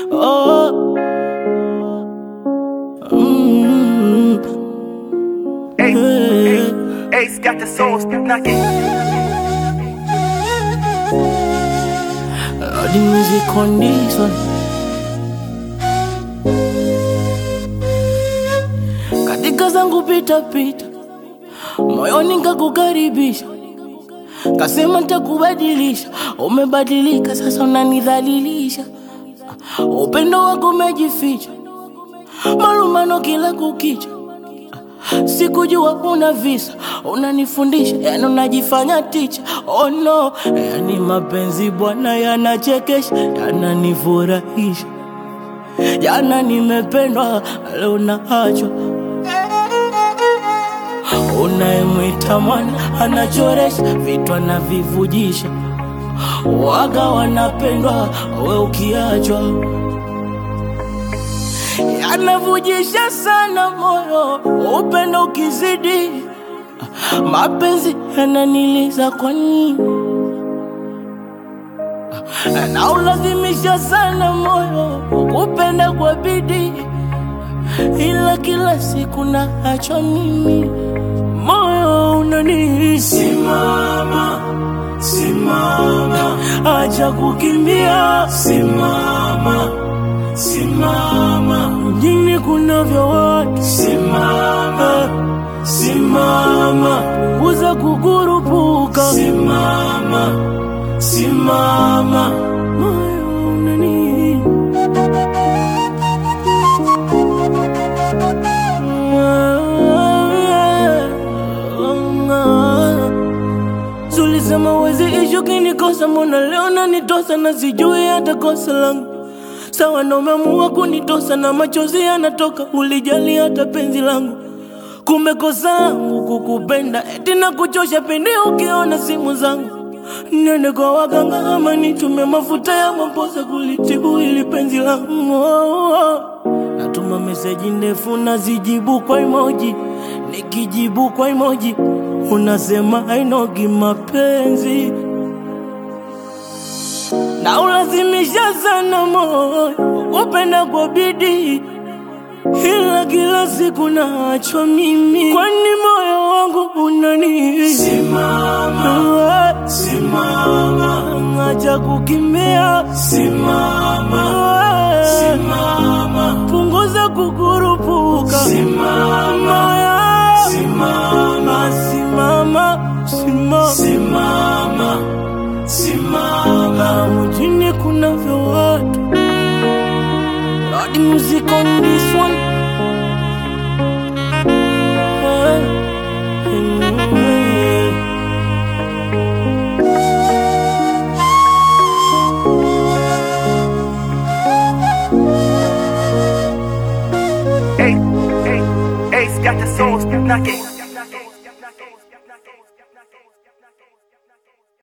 Oh, Ace got the soul knocking. the music on this one. Katika zangu pita pita, moyoni nikakukaribisha, kasema nitakubadilisha. Umebadilika sasa unanidhalilisha, upendo wako umejificha, malumano kila kukicha. Sikujua una visa, unanifundisha, yani unajifanya teacher. Oh no, yani mapenzi bwana yanachekesha, yananifurahisha. Jana nimependwa, leo naachwa. Unayemwita mwana anachoresha, vitu anavivujisha. Waga wanapendwa, we ukiachwa. Yanavujisha sana moyo, upendo ukizidi. Mapenzi yananiliza kwa nini? Na ulazimisha sana moyo, kupenda kwa bidii. Ila kila siku naachwa mimi, moyo unani simama, simama, acha kukimbia. Simama, simama, mjini kunavyo watu. Simama, simama, punguza kukurupuka. Simama, simama, moyo unani Zulisema wezi ishu kinikosa, mbona leo nanitosa na sijui hata kosa langu. Sawa na umeamua kunitosa na machozi yanatoka, ulijali hata penzi langu. Kumbe kosa langu kukupenda, eti na kuchosha pindi ukiona simu zangu. Nende kwa waganga ama nitume mafuta ya maposa kulitibu ili penzi langu. Natuma meseji ndefu nazijibu kwa emoji, nikijibu kwa emoji unasema hainogi mapenzi. Na ulazimisha sana moyo, upenda kwa bidii. Ila kila siku naachwa mimi, kwani moyo wangu unani simama, simama, acha kukimbia. Simama, simama, punguza kukurupuka. Simama, simama, simama, simama, simama, simama, mjini kunavyo watu. The music on this one. Ace got the soul knocking.